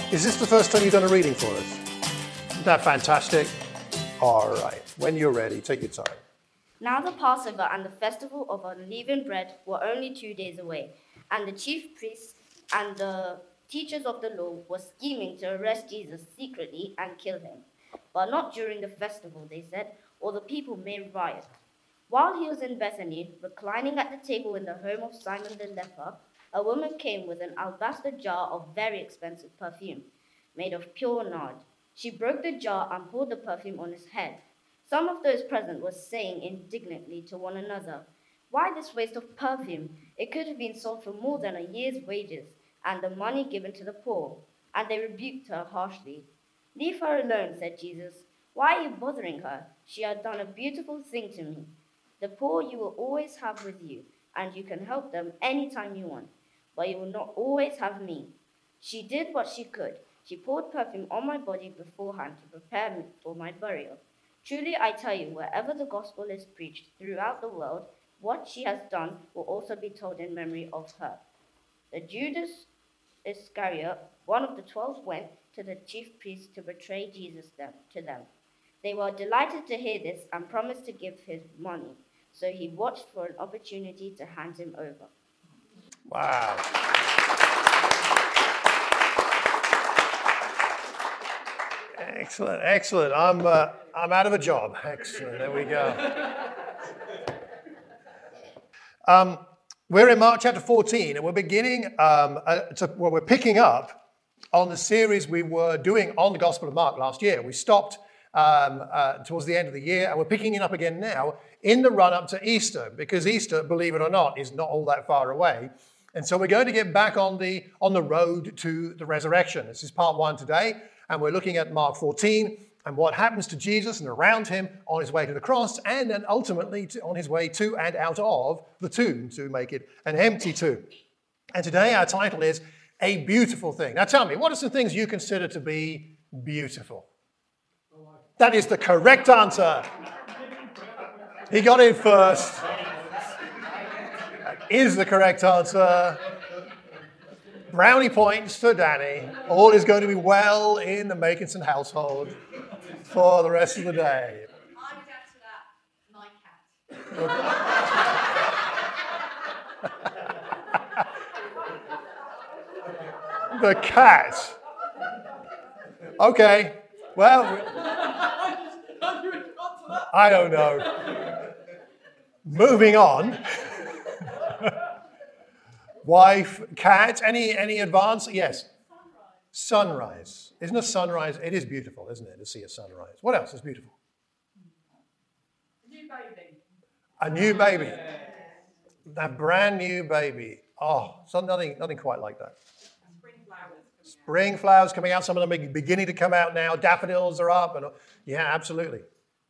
Is this the first time you've done a reading for us? Isn't that fantastic? All right, when you're ready, take your time. Now the Passover and the festival of unleavened bread were only 2 days away, and the chief priests and the teachers of the law were scheming to arrest Jesus secretly and kill him. But not during the festival, they said, or the people may riot. While he was in Bethany, reclining at the table in the home of Simon the leper, a woman came with an alabaster jar of very expensive perfume, made of pure nard. She broke the jar and poured the perfume on his head. Some of those present were saying indignantly to one another, "Why this waste of perfume? It could have been sold for more than a year's wages, and the money given to the poor." And they rebuked her harshly. "Leave her alone," said Jesus. "Why are you bothering her? She had done a beautiful thing to me. The poor you will always have with you, and you can help them any time you want, but you will not always have me. She did what she could. She poured perfume on my body beforehand to prepare me for my burial. Truly I tell you, wherever the gospel is preached throughout the world, what she has done will also be told in memory of her." The Judas Iscariot, one of the 12, went to the chief priests to betray Jesus to them. They were delighted to hear this and promised to give his money. So he watched for an opportunity to hand him over. Wow. Excellent, excellent. I'm out of a job. Excellent. There we go. We're in Mark chapter 14, and we're beginning. We're picking up on the series we were doing on the Gospel of Mark last year. We stopped towards the end of the year, and we're picking it up again now in the run-up to Easter, because Easter, believe it or not, is not all that far away. And so we're going to get back on the road to the resurrection. This is part 1 today, and we're looking at Mark 14 and what happens to Jesus and around him on his way to the cross, and then ultimately on his way to and out of the tomb to make it an empty tomb. And today our title is A Beautiful Thing. Now tell me, what are some things you consider to be beautiful? That is the correct answer. He got in first. That is the correct answer. Brownie points for Danny. All is going to be well in the Makinson household for the rest of the day. I would add to that, my cat. The cat. Okay. Well, I don't know. Moving on. Wife, cat, any advance? Yes. Sunrise. Isn't a sunrise? It is beautiful, isn't it, to see a sunrise? What else is beautiful? A new baby. A new baby. A brand new baby. Oh, nothing quite like that. Spring flowers coming out. Some of them are beginning to come out now. Daffodils are up. Yeah, absolutely.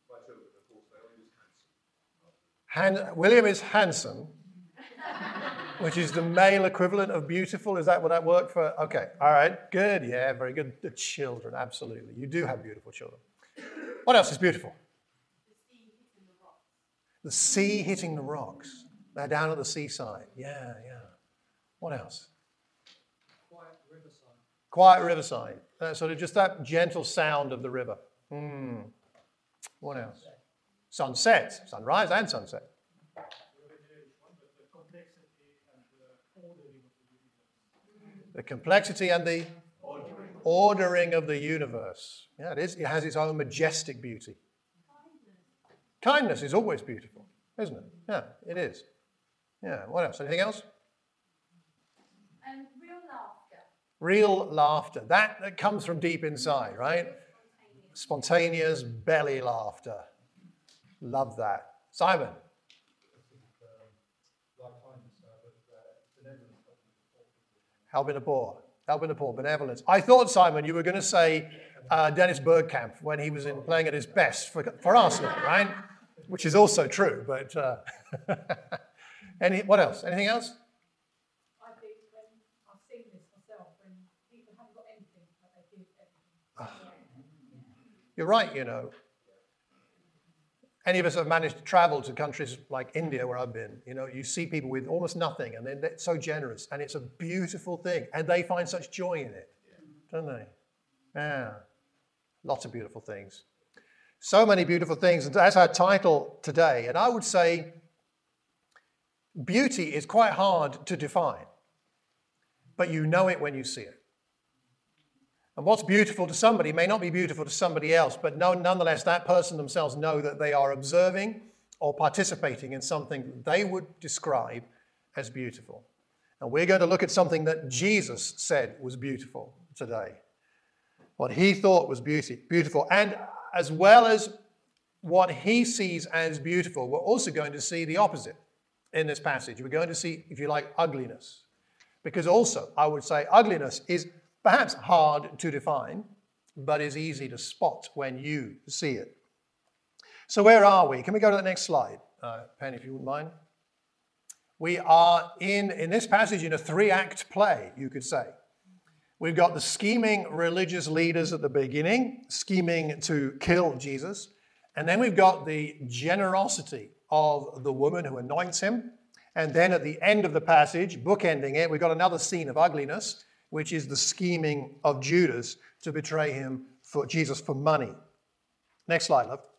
William is handsome, which is the male equivalent of beautiful. Is that what that worked for? Okay. All right. Good. Yeah, very good. The children, absolutely. You do have beautiful children. What else is beautiful? The sea hitting the rocks. They're down at the seaside. Yeah. What else? Quiet riverside. Sort of just that gentle sound of the river. What else? Sunset. Sunrise and sunset. The complexity and the ordering of the universe. Yeah, it is. It has its own majestic beauty. Kindness is always beautiful, isn't it? Yeah, it is. Yeah, what else? Anything else? Real laughter. Real laughter. That comes from deep inside, right? Spontaneous belly laughter. Love that. Simon? Helping the poor. Helping the poor. Benevolence. I thought, Simon, you were going to say Dennis Bergkamp when he was playing at his best for Arsenal, right? Which is also true, but what else? Anything else? I think when I've seen this myself, when people haven't got anything, but they give everything. You're right, you know. Any of us have managed to travel to countries like India, where I've been, you know, you see people with almost nothing, and they're so generous, and it's a beautiful thing, and they find such joy in it. don't they? Yeah, lots of beautiful things. So many beautiful things. And that's our title today. And I would say beauty is quite hard to define, but you know it when you see it. And what's beautiful to somebody may not be beautiful to somebody else, but nonetheless, that person themselves know that they are observing or participating in something that they would describe as beautiful. And we're going to look at something that Jesus said was beautiful today. What he thought was beautiful. And as well as what he sees as beautiful, we're also going to see the opposite in this passage. We're going to see, if you like, ugliness. Because also, I would say ugliness is perhaps hard to define, but is easy to spot when you see it. So where are we? Can we go to the next slide, Penny, if you wouldn't mind? We are in this passage in a 3-act play, you could say. We've got the scheming religious leaders at the beginning, scheming to kill Jesus. And then we've got the generosity of the woman who anoints him. And then at the end of the passage, bookending it, we've got another scene of ugliness, which is the scheming of Judas to betray him for Jesus for money. Next slide, love.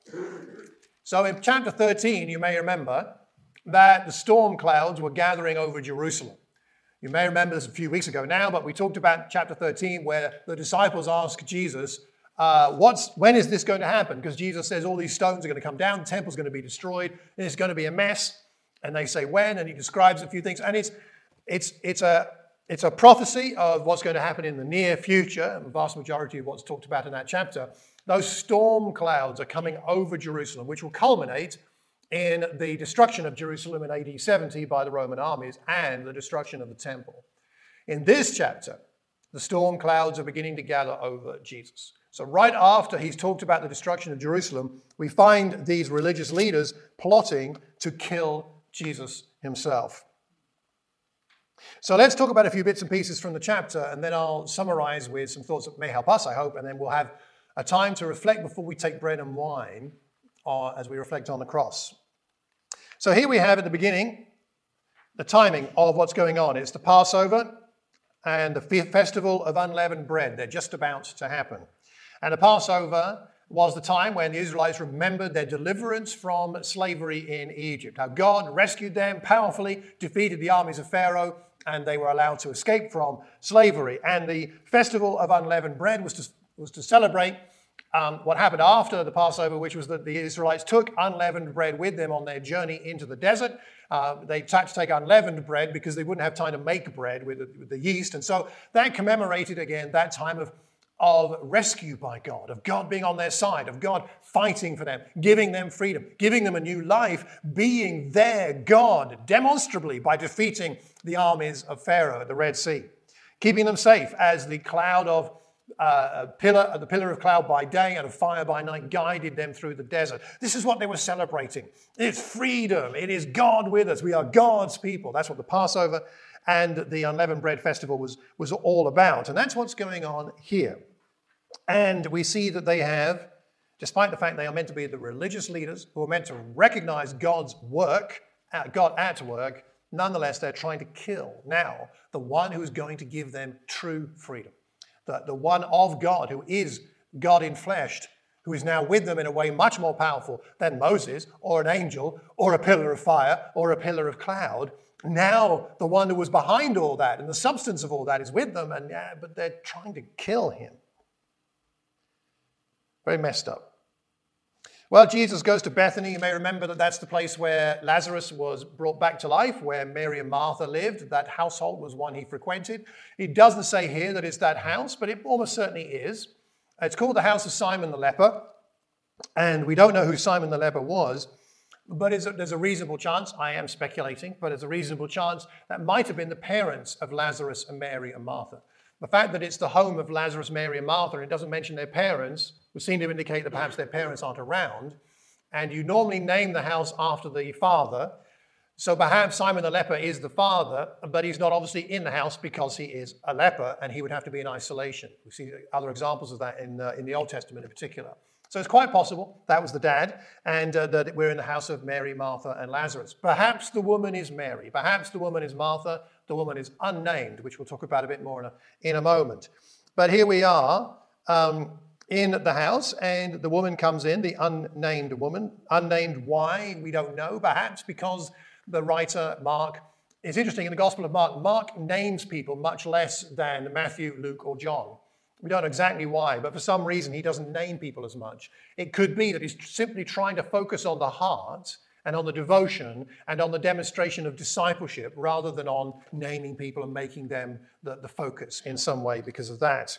So in chapter 13, you may remember that the storm clouds were gathering over Jerusalem. You may remember this a few weeks ago now, but we talked about chapter 13 where the disciples ask Jesus, when is this going to happen? Because Jesus says all these stones are going to come down, the temple's going to be destroyed, and it's going to be a mess. And they say when, and he describes a few things. And it's a prophecy of what's going to happen in the near future, the vast majority of what's talked about in that chapter. Those storm clouds are coming over Jerusalem, which will culminate in the destruction of Jerusalem in AD 70 by the Roman armies and the destruction of the temple. In this chapter, the storm clouds are beginning to gather over Jesus. So right after he's talked about the destruction of Jerusalem, we find these religious leaders plotting to kill Jesus himself. So let's talk about a few bits and pieces from the chapter, and then I'll summarize with some thoughts that may help us, I hope, and then we'll have a time to reflect before we take bread and wine as we reflect on the cross. So here we have at the beginning the timing of what's going on. It's the Passover and the festival of unleavened bread. They're just about to happen. And the Passover was the time when the Israelites remembered their deliverance from slavery in Egypt. How God rescued them powerfully, defeated the armies of Pharaoh, and they were allowed to escape from slavery. And the festival of unleavened bread was to celebrate what happened after the Passover, which was that the Israelites took unleavened bread with them on their journey into the desert. They had to take unleavened bread because they wouldn't have time to make bread with the yeast. And so that commemorated again that time of rescue by God, of God being on their side, of God fighting for them, giving them freedom, giving them a new life, being their God demonstrably by defeating the armies of Pharaoh at the Red Sea, keeping them safe as the cloud of the pillar of cloud by day and of fire by night guided them through the desert. This is what they were celebrating. It's freedom. It is God with us. We are God's people. That's what the Passover and the unleavened bread festival was all about. And that's what's going on here. And we see that they have, despite the fact they are meant to be the religious leaders who are meant to recognize God's work, God at work, nonetheless, they're trying to kill now the one who is going to give them true freedom. The one of God, who is God in flesh, who is now with them in a way much more powerful than Moses or an angel or a pillar of fire or a pillar of cloud. Now the one who was behind all that and the substance of all that is with them, but they're trying to kill him. Very messed up. Well, Jesus goes to Bethany. You may remember that that's the place where Lazarus was brought back to life, where Mary and Martha lived. That household was one he frequented. It doesn't say here that it's that house, but it almost certainly is. It's called the house of Simon the leper, and we don't know who Simon the leper was, but there's a reasonable chance, I am speculating, but there's a reasonable chance that might have been the parents of Lazarus and Mary and Martha. The fact that it's the home of Lazarus, Mary, and Martha, and it doesn't mention their parents, would seem to indicate that perhaps their parents aren't around. And you normally name the house after the father. So perhaps Simon the leper is the father, but he's not obviously in the house because he is a leper, and he would have to be in isolation. We see other examples of that in the Old Testament in particular. So it's quite possible that was the dad, and that we're in the house of Mary, Martha, and Lazarus. Perhaps the woman is Mary. Perhaps the woman is Martha. The woman is unnamed, which we'll talk about a bit more in a moment. But here we are in the house, and the woman comes in, the unnamed woman. Unnamed why? We don't know. Perhaps because the writer, Mark, it's interesting, in the Gospel of Mark, Mark names people much less than Matthew, Luke, or John. We don't know exactly why, but for some reason he doesn't name people as much. It could be that he's simply trying to focus on the heart and on the devotion and on the demonstration of discipleship rather than on naming people and making them the focus in some way because of that.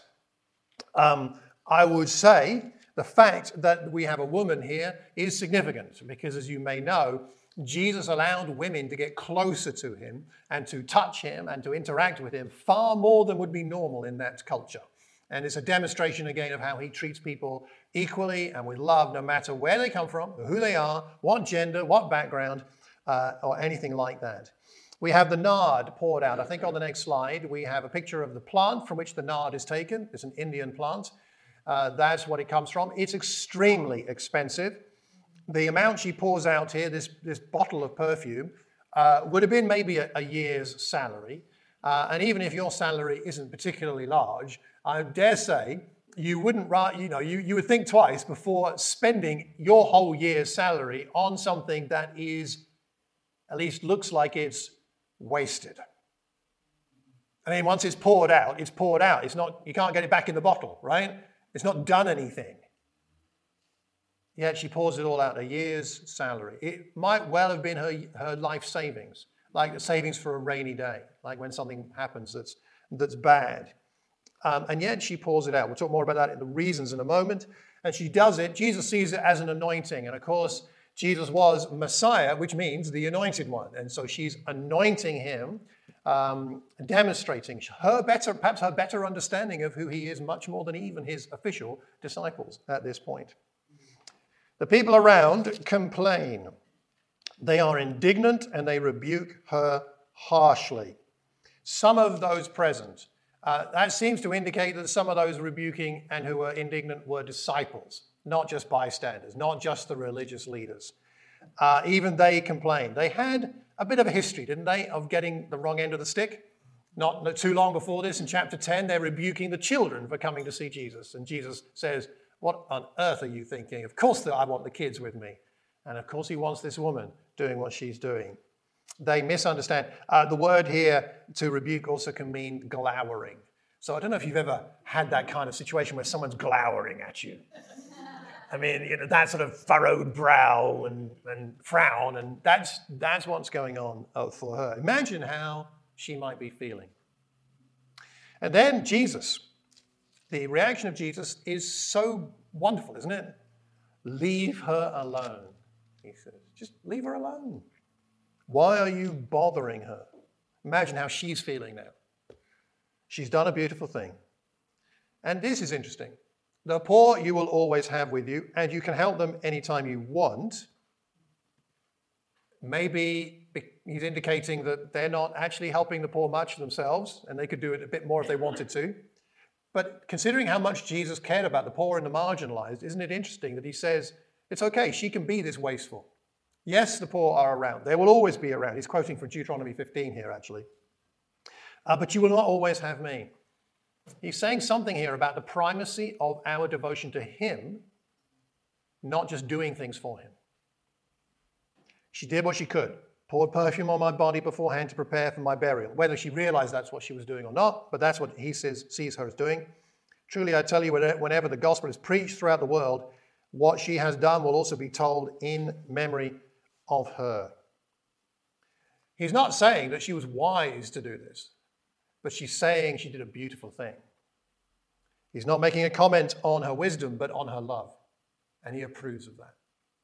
I would say the fact that we have a woman here is significant because, as you may know, Jesus allowed women to get closer to him and to touch him and to interact with him far more than would be normal in that culture. And it's a demonstration again of how he treats people equally and with love, no matter where they come from, who they are, what gender, what background, or anything like that. We have the nard poured out. I think on the next slide, we have a picture of the plant from which the nard is taken. It's an Indian plant. That's what it comes from. It's extremely expensive. The amount she pours out here, this bottle of perfume, would have been maybe a year's salary. And even if your salary isn't particularly large, I dare say you wouldn't, you would think twice before spending your whole year's salary on something that is, at least looks like it's wasted. I mean, once it's poured out, it's poured out. It's not, you can't get it back in the bottle, right? It's not done anything. Yet she pours it all out, a year's salary. It might well have been her life savings, like savings for a rainy day, like when something happens that's bad. And yet she pours it out. We'll talk more about that in the reasons in a moment. And she does it. Jesus sees it as an anointing. And of course, Jesus was Messiah, which means the anointed one. And so she's anointing him, demonstrating perhaps her better understanding of who he is, much more than even his official disciples at this point. The people around complain. They are indignant and they rebuke her harshly. Some of those present, that seems to indicate that some of those rebuking and who were indignant were disciples, not just bystanders, not just the religious leaders. Even they complained. They had a bit of a history, didn't they, of getting the wrong end of the stick? Not too long before this, in chapter 10, they're rebuking the children for coming to see Jesus. And Jesus says, "What on earth are you thinking? Of course I want the kids with me." And of course he wants this woman doing what she's doing. They misunderstand. The word here to rebuke also can mean glowering. So I don't know if you've ever had that kind of situation where someone's glowering at you. I mean, that sort of furrowed brow and frown, and that's what's going on for her. Imagine how she might be feeling. And then Jesus, the reaction of Jesus is so wonderful, isn't it? "Leave her alone," he says. Just leave her alone. Why are you bothering her? Imagine how she's feeling now. She's done a beautiful thing. And this is interesting. The poor you will always have with you, and you can help them anytime you want. Maybe he's indicating that they're not actually helping the poor much themselves, and they could do it a bit more if they wanted to. But considering how much Jesus cared about the poor and the marginalized, isn't it interesting that he says, it's okay, she can be this wasteful. Yes, the poor are around. They will always be around. He's quoting from Deuteronomy 15 here, actually. But you will not always have me. He's saying something here about the primacy of our devotion to him, not just doing things for him. She did what she could, poured perfume on my body beforehand to prepare for my burial. Whether she realized that's what she was doing or not, but that's what he sees her as doing. Truly, I tell you, whenever the gospel is preached throughout the world, what she has done will also be told in memory of her. He's not saying that she was wise to do this, but she's saying she did a beautiful thing. He's not making a comment on her wisdom, but on her love, and he approves of that.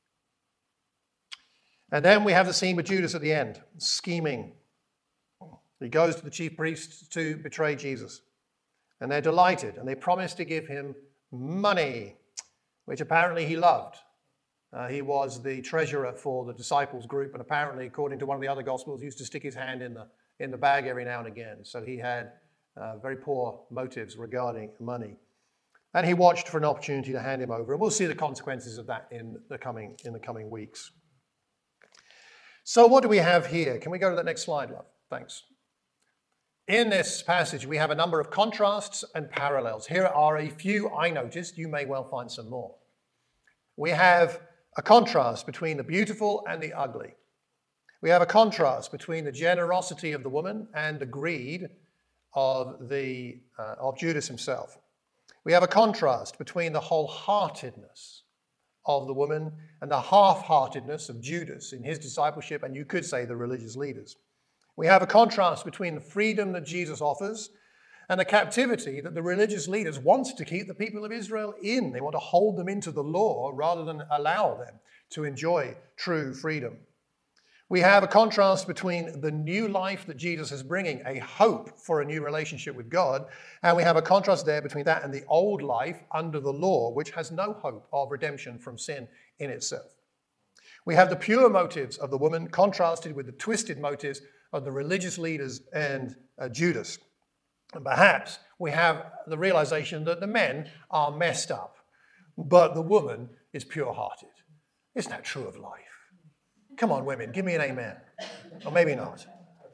And then we have the scene with Judas at the end, scheming. He goes to the chief priests to betray Jesus, and they're delighted, and they promise to give him money, which apparently he loved. He was the treasurer for the disciples group, and apparently, according to one of the other gospels, he used to stick his hand in the bag every now and again. So he had very poor motives regarding money. And he watched for an opportunity to hand him over. And we'll see the consequences of that in the coming weeks. So what do we have here? Can we go to the next slide, love? Thanks. In this passage, we have a number of contrasts and parallels. Here are a few I noticed. You may well find some more. We have a contrast between the beautiful and the ugly. We have a contrast between the generosity of the woman and the greed of Judas himself. We have a contrast between the wholeheartedness of the woman and the half-heartedness of Judas in his discipleship, and you could say the religious leaders. We have a contrast between the freedom that Jesus offers and the captivity that the religious leaders want to keep the people of Israel in. They want to hold them into the law rather than allow them to enjoy true freedom. We have a contrast between the new life that Jesus is bringing, a hope for a new relationship with God, and we have a contrast there between that and the old life under the law, which has no hope of redemption from sin in itself. We have the pure motives of the woman contrasted with the twisted motives of the religious leaders and Judas. And perhaps we have the realization that the men are messed up, but the woman is pure-hearted. Isn't that true of life? Come on, women, give me an amen. Or maybe not.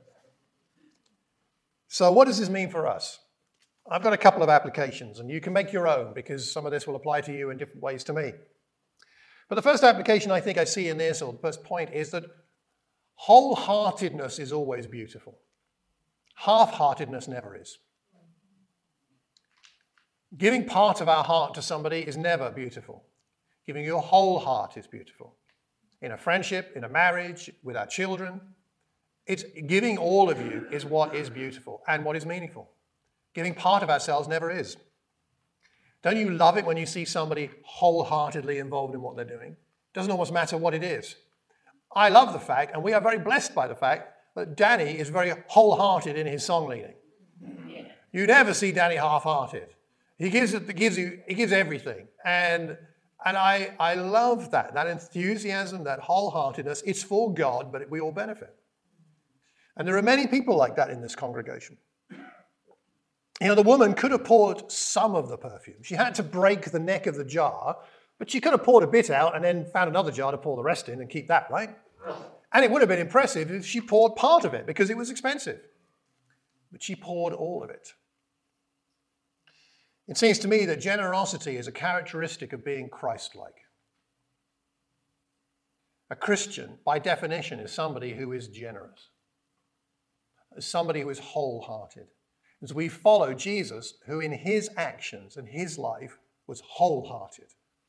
So what does this mean for us? I've got a couple of applications, and you can make your own because some of this will apply to you in different ways to me. But the first application I think I see in this, or the first point, is that wholeheartedness is always beautiful. Half-heartedness never is. Giving part of our heart to somebody is never beautiful. Giving your whole heart is beautiful. In a friendship, in a marriage, with our children, it's giving all of you is what is beautiful and what is meaningful. Giving part of ourselves never is. Don't you love it when you see somebody wholeheartedly involved in what they're doing? It doesn't almost matter what it is. I love the fact, and we are very blessed by the fact, that Danny is very wholehearted in his song leading. You never see Danny half-hearted. He gives everything. And I love that enthusiasm, that wholeheartedness. It's for God, but we all benefit. And there are many people like that in this congregation. You know, the woman could have poured some of the perfume. She had to break the neck of the jar, but she could have poured a bit out and then found another jar to pour the rest in and keep that, right? And it would have been impressive if she poured part of it because it was expensive. But she poured all of it. It seems to me that generosity is a characteristic of being Christ-like. A Christian, by definition, is somebody who is generous, somebody who is wholehearted. As we follow Jesus, who in his actions and his life was wholehearted.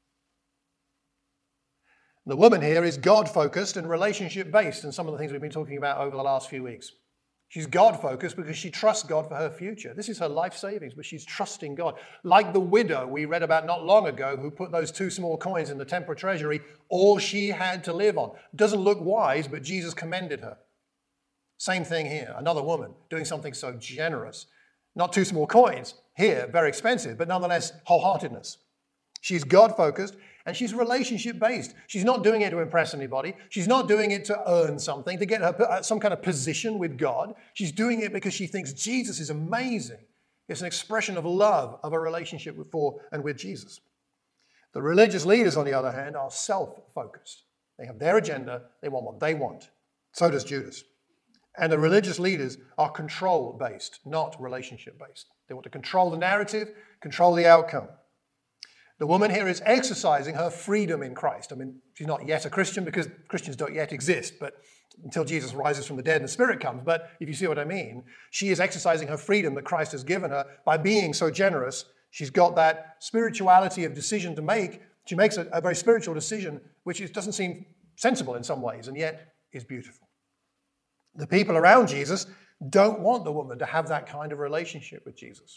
The woman here is God-focused and relationship-based in some of the things we've been talking about over the last few weeks. She's God-focused because she trusts God for her future. This is her life savings, but she's trusting God. Like the widow we read about not long ago who put those 2 small coins in the temple treasury, all she had to live on. Doesn't look wise, but Jesus commended her. Same thing here. Another woman doing something so generous. Not 2 small coins. Here, very expensive, but nonetheless, wholeheartedness. She's God-focused and she's relationship-based. She's not doing it to impress anybody. She's not doing it to earn something, to get her some kind of position with God. She's doing it because she thinks Jesus is amazing. It's an expression of love, of a relationship for and with Jesus. The religious leaders, on the other hand, are self-focused. They have their agenda. They want what they want. So does Judas. And the religious leaders are control-based, not relationship-based. They want to control the narrative, control the outcome. The woman here is exercising her freedom in Christ. I mean, she's not yet a Christian because Christians don't yet exist, but until Jesus rises from the dead and the Spirit comes. But if you see what I mean, she is exercising her freedom that Christ has given her by being so generous. She's got that spirituality of decision to make. She makes a very spiritual decision, which doesn't seem sensible in some ways, and yet is beautiful. The people around Jesus don't want the woman to have that kind of relationship with Jesus.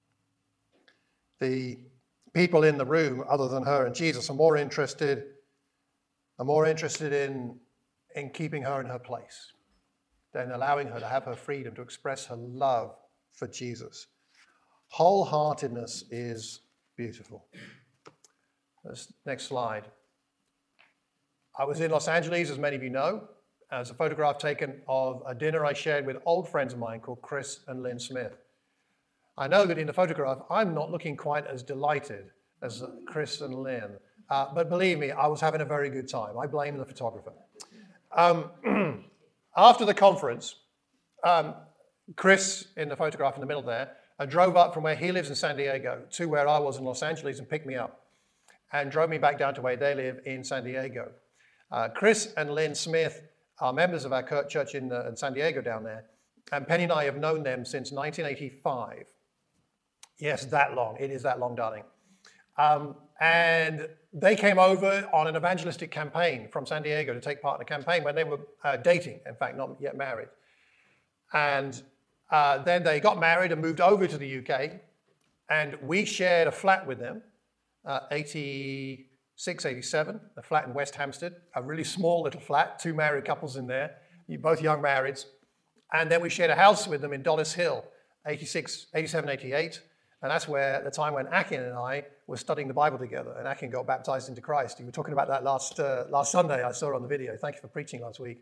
The people in the room, other than her and Jesus, are more interested in keeping her in her place than allowing her to have her freedom to express her love for Jesus. Wholeheartedness is beautiful. Next slide. I was in Los Angeles, as many of you know, as a photograph taken of a dinner I shared with old friends of mine called Chris and Lynn Smith. I know that in the photograph, I'm not looking quite as delighted as Chris and Lynn, but believe me, I was having a very good time. I blame the photographer. After the conference, Chris, in the photograph in the middle there, drove up from where he lives in San Diego to where I was in Los Angeles and picked me up and drove me back down to where they live in San Diego. Chris and Lynn Smith are members of our church in San Diego down there, and Penny and I have known them since 1985. Yes, that long. It is that long, darling. And they came over on an evangelistic campaign from San Diego to take part in a campaign when they were dating, in fact, not yet married. And then they got married and moved over to the UK, and we shared a flat with them, 86, 87, a flat in West Hampstead, a really small little flat, 2 married couples in there, both young marrieds. And then we shared a house with them in Dollis Hill, 86, 87, 88. And that's where the time when Akin and I were studying the Bible together, and Akin got baptized into Christ. You were talking about that last Sunday. I saw it on the video. Thank you for preaching last week.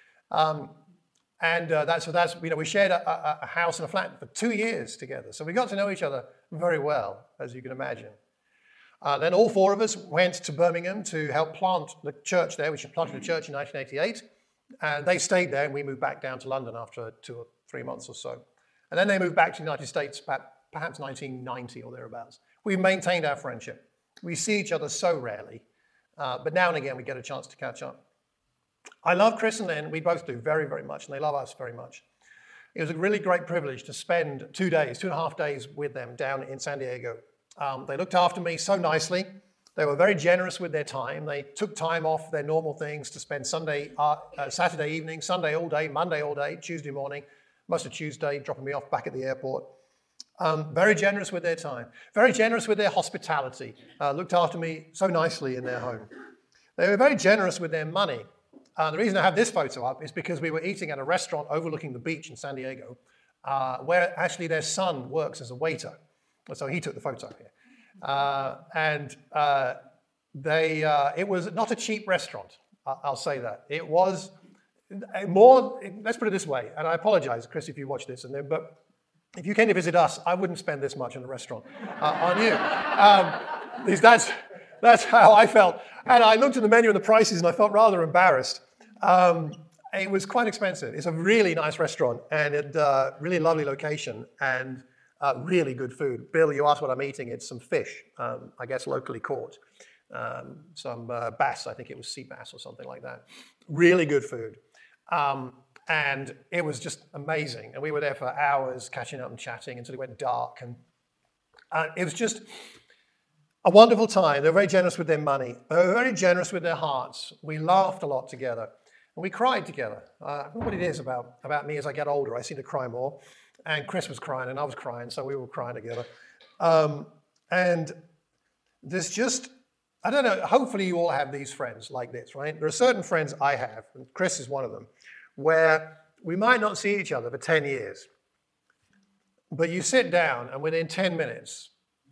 We shared a house and a flat for 2 years together. So we got to know each other very well, as you can imagine. Then all 4 of us went to Birmingham to help plant the church there. We planted a church in 1988. And they stayed there, and we moved back down to London after 2 or 3 months or so. And then they moved back to the United States perhaps 1990 or thereabouts. We've maintained our friendship. We see each other so rarely, but now and again we get a chance to catch up. I love Chris and Lynn. We both do very, very much, and they love us very much. It was a really great privilege to spend 2 days, 2.5 days with them down in San Diego. They looked after me so nicely. They were very generous with their time. They took time off their normal things to spend Saturday evening, Sunday all day, Monday all day, Tuesday morning, most of Tuesday, dropping me off back at the airport. Very generous with their time, very generous with their hospitality, looked after me so nicely in their home. They were very generous with their money. The reason I have this photo up is because we were eating at a restaurant overlooking the beach in San Diego, where actually their son works as a waiter. So he took the photo here. It was not a cheap restaurant, I'll say that. It was more, let's put it this way, and I apologize, Chris, if you watch this, but if you came to visit us, I wouldn't spend this much in a restaurant on you. That's how I felt. And I looked at the menu and the prices, and I felt rather embarrassed. It was quite expensive. It's a really nice restaurant, and really lovely location, and really good food. Bill, you asked what I'm eating. It's some fish, I guess locally caught. Some bass, I think it was sea bass or something like that. Really good food. And it was just amazing. And we were there for hours catching up and chatting until it went dark. And it was just a wonderful time. They were very generous with their money. They were very generous with their hearts. We laughed a lot together. And we cried together. I don't know what it is about me as I get older. I seem to cry more. And Chris was crying and I was crying, so we were crying together. And there's just, I don't know, hopefully you all have these friends like this, right? There are certain friends I have, and Chris is one of them, where we might not see each other for 10 years, but you sit down and within 10 minutes,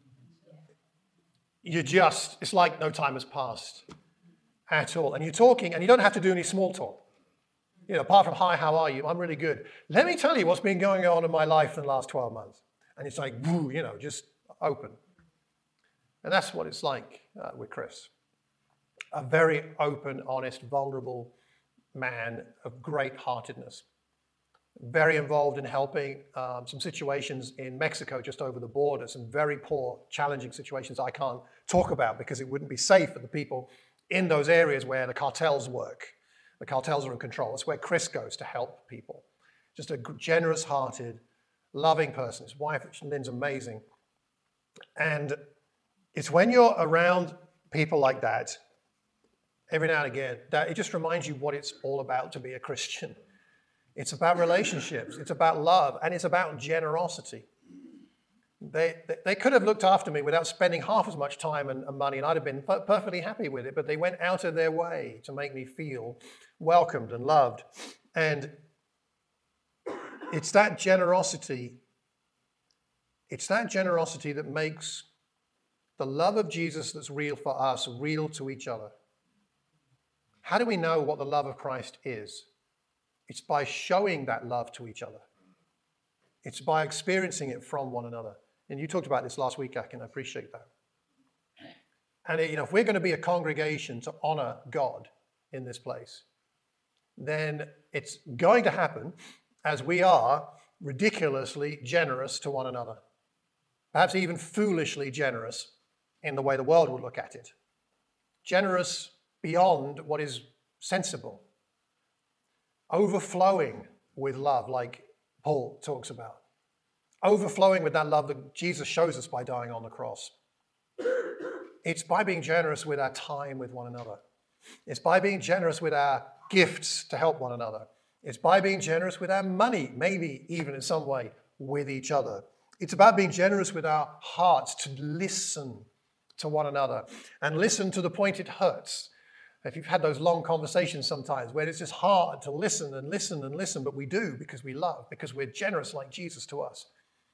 it's like no time has passed at all. And you're talking, and you don't have to do any small talk. Apart from, hi, how are you? I'm really good. Let me tell you what's been going on in my life in the last 12 months. And it's like, woo, just open. And that's what it's like with Chris. A very open, honest, vulnerable man of great heartedness. Very involved in helping some situations in Mexico just over the border, some very poor, challenging situations I can't talk about because it wouldn't be safe for the people in those areas where the cartels work. The cartels are in control. That's where Chris goes to help people. Just a generous-hearted, loving person. His wife, Lynn's amazing. And it's when you're around people like that, every now and again, that it just reminds you what it's all about to be a Christian. It's about relationships, it's about love, and it's about generosity. They could have looked after me without spending half as much time and money, and I'd have been perfectly happy with it, but they went out of their way to make me feel welcomed and loved. And it's that generosity that makes the love of Jesus that's real for us real to each other. How do we know what the love of Christ is? It's by showing that love to each other. It's by experiencing it from one another. And you talked about this last week, Akin. I appreciate that. And if we're going to be a congregation to honor God in this place, then it's going to happen as we are ridiculously generous to one another. Perhaps even foolishly generous in the way the world would look at it. Generous beyond what is sensible. Overflowing with love, like Paul talks about. Overflowing with that love that Jesus shows us by dying on the cross. It's by being generous with our time with one another. It's by being generous with our gifts to help one another. It's by being generous with our money, maybe even in some way with each other. It's about being generous with our hearts to listen to one another and listen to the point it hurts. If you've had those long conversations sometimes where it's just hard to listen and listen and listen, but we do because we love, because we're generous like Jesus to us.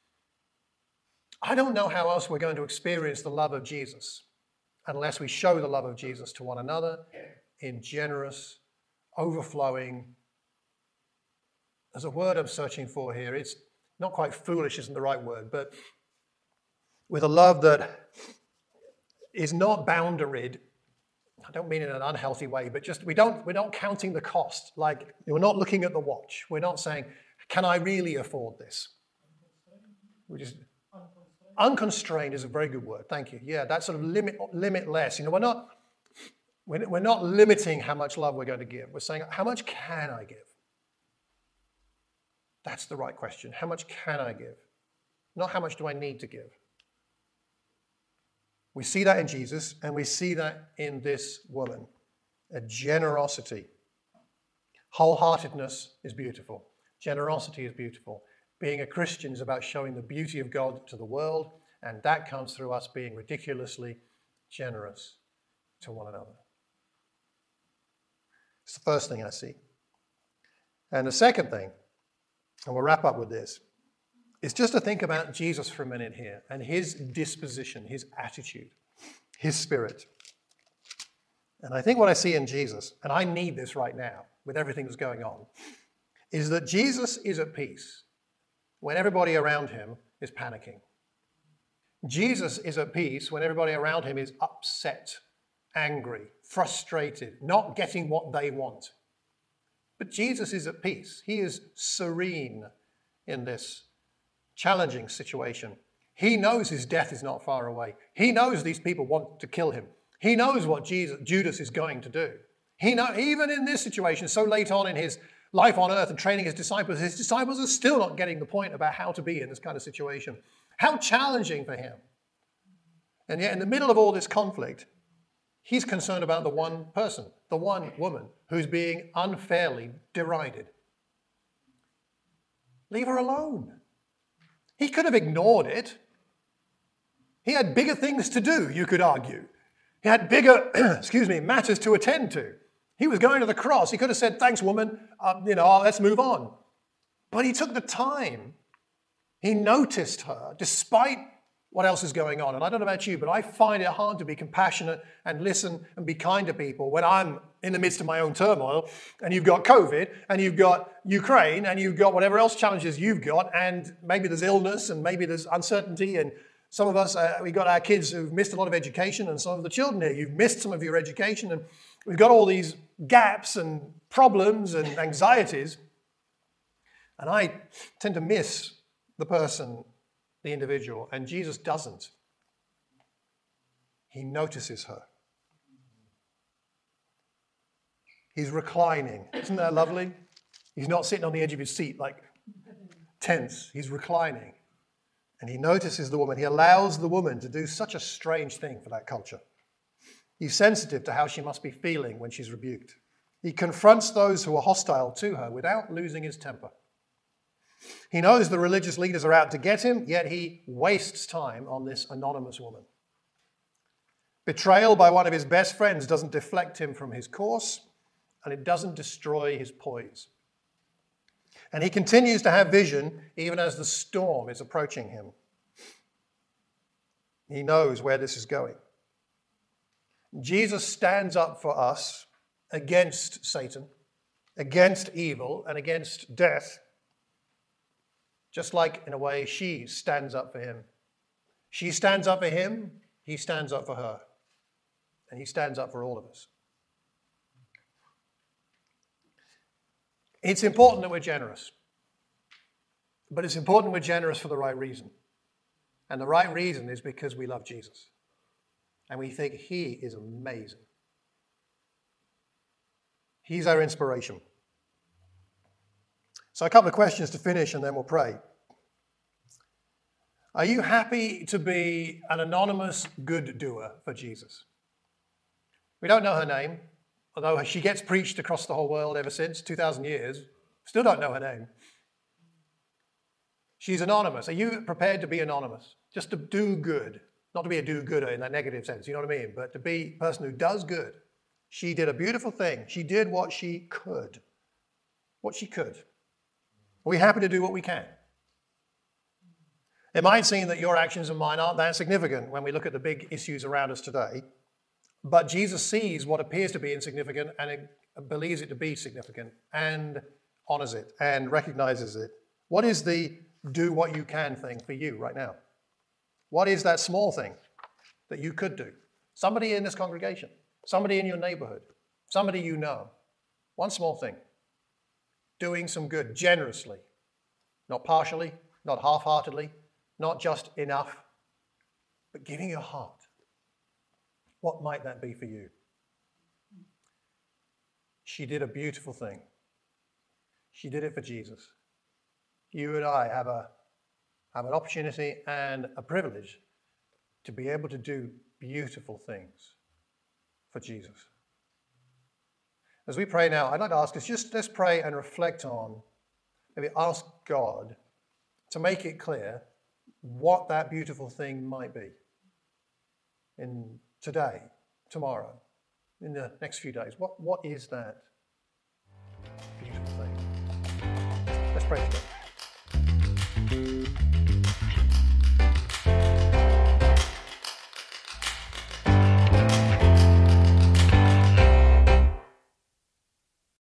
I don't know how else we're going to experience the love of Jesus unless we show the love of Jesus to one another in generous, overflowing. There's a word I'm searching for here. It's not quite foolish, isn't the right word, but with a love that is not boundaried. I don't mean in an unhealthy way, but just we're not counting the cost. Like, we're not looking at the watch. We're not saying, can I really afford this? We just unconstrained is a very good word. Thank you. Yeah, that sort of limitless. You know, we're not limiting how much love we're going to give. We're saying, how much can I give? That's the right question. How much can I give? Not how much do I need to give? We see that in Jesus, and we see that in this woman. A generosity. Wholeheartedness is beautiful. Generosity is beautiful. Being a Christian is about showing the beauty of God to the world, and that comes through us being ridiculously generous to one another. It's the first thing I see. And the second thing, and we'll wrap up with this, is just to think about Jesus for a minute here and his disposition, his attitude, his spirit. And I think what I see in Jesus, and I need this right now with everything that's going on, is that Jesus is at peace when everybody around him is panicking. Jesus is at peace when everybody around him is upset, angry, frustrated, not getting what they want. But Jesus is at peace. He is serene in this challenging situation. He knows his death is not far away. He knows these people want to kill him. He knows what Judas is going to do. He knows, even in this situation, so late on in his life on earth and training his disciples are still not getting the point about how to be in this kind of situation. How challenging for him. And yet in the middle of all this conflict, he's concerned about the one person, the one woman who's being unfairly derided. Leave her alone. He could have ignored it. He had bigger things to do, you could argue. He had bigger, matters to attend to. He was going to the cross. He could have said, thanks, woman, let's move on. But he took the time. He noticed her, despite what else is going on. And I don't know about you, but I find it hard to be compassionate and listen and be kind to people when I'm in the midst of my own turmoil, and you've got COVID, and you've got Ukraine, and you've got whatever else challenges you've got, and maybe there's illness, and maybe there's uncertainty, and some of us, we've got our kids who've missed a lot of education, and some of the children here, you've missed some of your education, and we've got all these gaps and problems and anxieties, and I tend to miss the person, the individual, and Jesus doesn't. He notices her. He's reclining. Isn't that lovely? He's not sitting on the edge of his seat like tense. He's reclining. And he notices the woman. He allows the woman to do such a strange thing for that culture. He's sensitive to how she must be feeling when she's rebuked. He confronts those who are hostile to her without losing his temper. He knows the religious leaders are out to get him, yet he wastes time on this anonymous woman. Betrayal by one of his best friends doesn't deflect him from his course, and it doesn't destroy his poise. And he continues to have vision even as the storm is approaching him. He knows where this is going. Jesus stands up for us against Satan, against evil, and against death, just like, in a way, she stands up for him. She stands up for him, he stands up for her, and he stands up for all of us. It's important that we're generous. But it's important we're generous for the right reason. And the right reason is because we love Jesus. And we think he is amazing. He's our inspiration. So a couple of questions to finish and then we'll pray. Are you happy to be an anonymous good doer for Jesus? We don't know her name, although she gets preached across the whole world ever since, 2,000 years. Still don't know her name. She's anonymous. Are you prepared to be anonymous? Just to do good. Not to be a do-gooder in that negative sense, you know what I mean? But to be a person who does good. She did a beautiful thing. She did what she could. What she could. Are we happy to do what we can? It might seem that your actions and mine aren't that significant when we look at the big issues around us today. But Jesus sees what appears to be insignificant and believes it to be significant and honors it and recognizes it. What is the do what you can thing for you right now? What is that small thing that you could do? Somebody in this congregation, somebody in your neighborhood, somebody you know. One small thing. Doing some good generously, not partially, not half-heartedly, not just enough, but giving your heart. What might that be for you? She did a beautiful thing. She did it for Jesus. You and I have an opportunity and a privilege to be able to do beautiful things for Jesus. As we pray now, I'd like to ask us, let's pray and reflect on, maybe ask God to make it clear what that beautiful thing might be in today, tomorrow, in the next few days. What is that beautiful thing? Let's pray together.